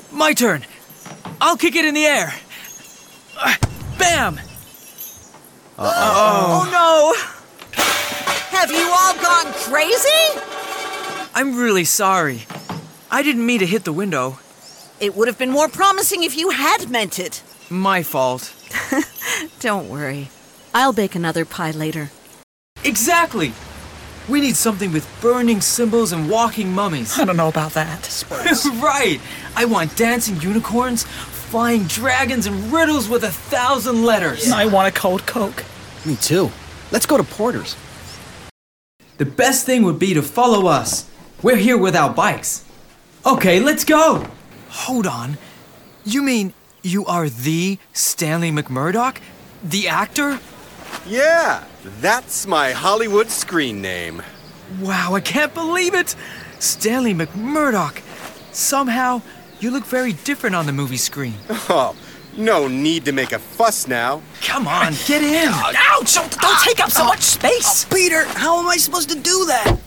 My turn. I'll kick it in the air. Bam! Oh no! Have you all gone crazy? I'm really sorry. I didn't mean to hit the window. It would have been more promising if you had meant it. My fault. Don't worry. I'll bake another pie later. Exactly! We need something with burning symbols and walking mummies. I don't know about that. Right! I want dancing unicorns, flying dragons, and riddles with 1,000 letters. I want a cold Coke. Me too. Let's go to Porter's. The best thing would be to follow us. We're here without bikes. Okay, let's go! Hold on. You mean you are the Stanley McMurdoch? The actor? Yeah, that's my Hollywood screen name. Wow, I can't believe it! Stanley McMurdoch. Somehow, you look very different on the movie screen. Oh, no need to make a fuss now. Come on, get in! Ouch! Don't take up so much space! Peter, how am I supposed to do that?